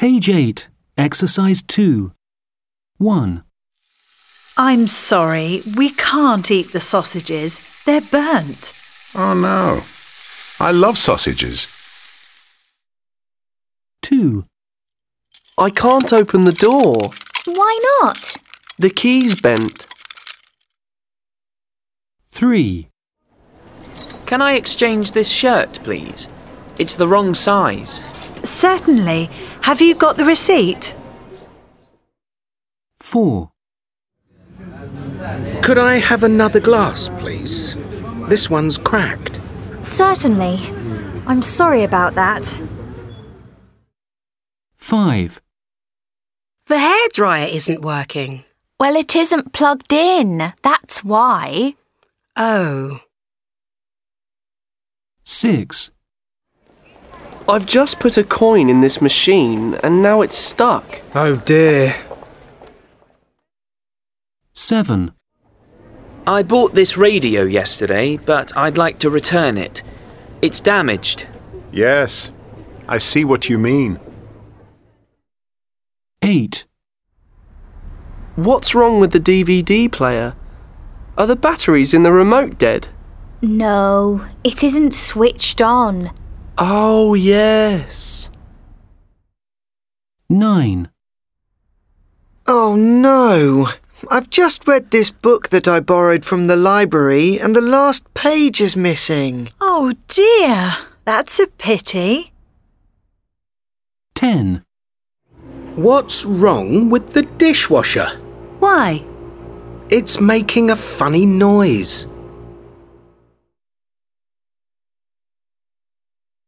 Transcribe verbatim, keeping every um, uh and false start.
Page eight, Exercise two. one. I'm sorry, we can't eat the sausages. They're burnt. Oh no, I love sausages. two. I can't open the door. Why not? The key's bent. three. Can I exchange this shirt, please? It's the wrong size. Certainly. Have you got the receipt? four. Could I have another glass, please? This one's cracked. Certainly. I'm sorry about that. five. The hairdryer isn't working. Well, it isn't plugged in. That's why. Oh. six. I've just put a coin in this machine and now it's stuck. Oh dear. seven. I bought this radio yesterday, but I'd like to return it. It's damaged. Yes, I see what you mean. eight. What's wrong with the D V D player? Are the batteries in the remote dead? No, it isn't switched on. Oh, yes. nine. Oh no! I've just read this book that I borrowed from the library and the last page is missing. Oh dear, that's a pity. ten. What's wrong with the dishwasher? Why? It's making a funny noise.